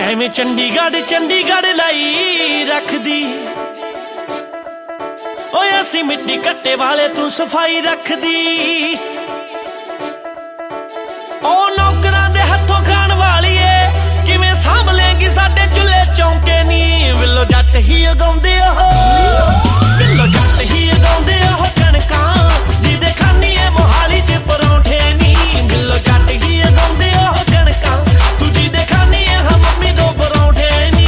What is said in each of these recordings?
ਐਵੇਂ ਚੰਡੀਗੜ੍ਹ ਲਈ ਰੱਖਦੀ ਓਏ ਅਸੀਂ ਮਿੱਟੀ ਕੱਟੇ ਵਾਲੇ ਤੂੰ ਸਫਾਈ ਰੱਖਦੀ ਉਹ ਨੌਕਰਾਂ ਦੇ ਹੱਥੋਂ ਖਾਣ ਵਾਲੀਏ ਕਿਵੇਂ ਸਾਂਭ ਲੇਂਗੀ ਸਾਡੇ ਚੁੱਲ੍ਹੇ ਚੌਂਕੇ ਨੀ ਵਿਲੋ ਜੱਟ ਹੀ ਉਗਾਉਂਦੇ ਉਹ ਵਿਲੋ ਜੱਟ ਹੀ ਉਗਾਉਂਦੇ ਉਹ ਕਣਕਾਂ ਜਿਹਦੇ ਖਾਨੀ ਏ ਮੋਹਾਲੀ ਚ ਪਰੌਂਠੇ ਨੀ ਵਿਲੋ ਜੱਟ ਹੀ ਉਗਾਉਂਦੇ ਉਹ ਕਣਕਾਂ ਤੂੰ ਜਿਹਦੇ ਖਾਨੀ ਏ ਹਾਂ ਮੰਮੀ ਦੋ ਪਰੌਂਠੇ ਨੀ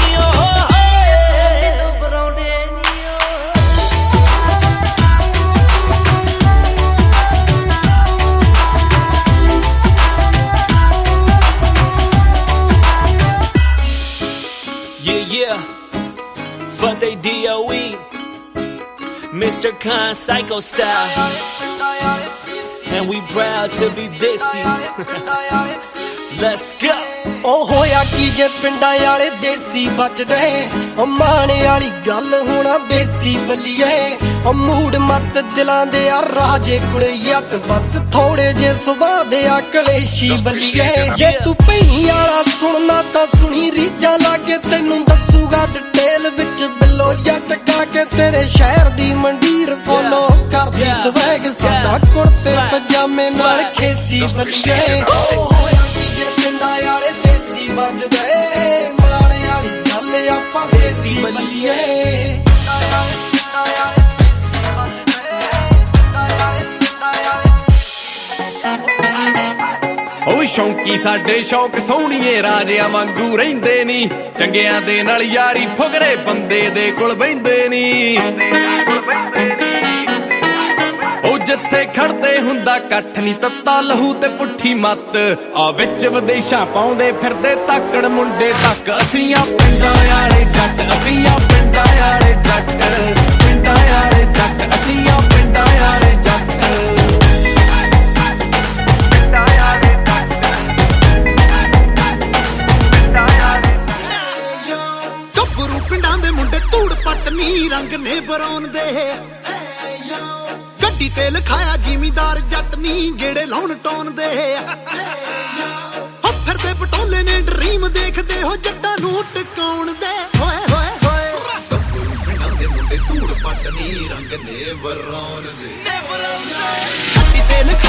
Yeah, for they DOE, Mr. Khan Psycho Style, and we proud to be Desi. Let's go. ਉਹ ਹੋਇਆ ਕੀ ਜੇ ਪਿੰਡਾਂ ਵਾਲੇ ਦੇਸੀ ਬਚਦੇ ਉਹ ਮਾਣੇ ਵਾਲੀ ਗੱਲ ਹੋਣਾ ਬੇਸੀ ਬੱਲੀਏ ਉਹ ਮੂਡ ਮੱਤ ਦਿਲਾਂ ਦੇ ਆ ਰਾਜੇ ਕੁੜੇ ਯੱਟ ਬਸ ਥੋੜੇ ਜੇ ਸੁਭਾਅ ਦੇ ਆ ਕਲੇਸ਼ੀ ਬੱਲੀਏ ਜੇ ਤੂੰ ਭੈਣੀ ਵਾਲਾ ਸੁਣਨਾ ਤਾਂ ਸੁਣੀ ਰੀਝਾਂ ਲਾਗੇ ਤੈਨੂੰ ਦੱਸੂਗਾ ਡਿਟੇਲ ਵਿੱਚ ਬਿੱਲੋ ਜੱਟ ਗਾ ਕੇ ਤੇਰੇ ਸ਼ਹਿਰ ਦੀ ਮੰਡੀਰ ਫੋਲੋ ਕਰਦੀ ਸਵੈਗ ਸਾਡਾ ਕੁੜਤੇ ਪਜਾਮੇ ਨਾਲ ਖੇਸੀ ਬੱਲੀਏ ਉਹ ਹੋਇਆ ਕੀ ਜੇ ਪਿੰਡਾਂ ਵਾਲੇ ਦੇਸੀ ਵੱਜਦੇ ਮਾਣੇ ਵਾਲੀ ਗੱਲ ਆਪਾਂ ਦੇਸੀ ਬੱਲੀਏ ਉਹ ਸ਼ੌਂਕੀ ਸਾਡੇ ਸ਼ੌਕ ਸੋਹਣੀਏ ਰਾਜਿਆਂ ਵਾਂਗੂ ਰਹਿੰਦੇ ਨੀ ਚੰਗਿਆਂ ਦੇ ਨਾਲ ਯਾਰੀ ਫੁਗਰੇ ਬੰਦੇ ਦੇ ਕੋਲ ਬਹਿੰਦੇ ਨੀ ਉਹ ਜਿੱਥੇ ਖੜਦੇ ਹੁੰਦਾ ਇਕੱਠ ਨੀ ਤੱਤਾ ਲਹੂ ਤੇ ਪੁੱਠੀ ਮੱਤ ਆ ਵਿੱਚ ਵਿਦੇਸ਼ਾਂ ਪਾਉਂਦੇ ਫਿਰਦੇ ਤਾਕੜ ਮੁੰਡੇ ਤੱਕ ਅਸੀਂ ਆ ਪਿੰਡਾਂ ਵਾਲੇ ਜੱਟ ਅਸੀਂ ਆ ਪਿੰਡਾਂ ਵਾਲੇ ਜੱਟ ਪਿੰਡਾਂ ਵਾਲੇ ਜੱਟ ਅਸੀਂ ਆ ਪਿੰਡਾਂ ਵਾਲੇ ਜੱਟ ਪਿੰਡਾਂ ਦੇ ਮੁੰਡੇ ਧੂੜ ਪੱਟ ਨੀ ਰੰਗ ਨੇ ਬਰੌਨ ਦੇ ਗੱਡੀ ਤੇ ਲਿਖਾਇਆ ਜ਼ਿਮੀਦਾਰ ਜੱਟ ਨੀ ਗੇੜੇ ਲਾਉਣ ਟੌਨ ਦੇ ਹੋ ਫਿਰਦੇ ਪਟੋਲੇ ਨੇ ਡਰੀਮ ਦੇਖਦੇ ਹੋ ਜੱਟਾਂ ਨੂੰ ਟਿਕਾਉਣ ਦੇ ਹੋਏ ਹੋਏ ਹੋਏ ਪਿੰਡਾਂ ਦੇ ਮੁੰਡੇ ਧੂੜ ਪੱਟ ਨੀ ਰੰਗ ਨੇ ਬਰੌਨ ਦੇ ਗੱਡੀ ਤੇ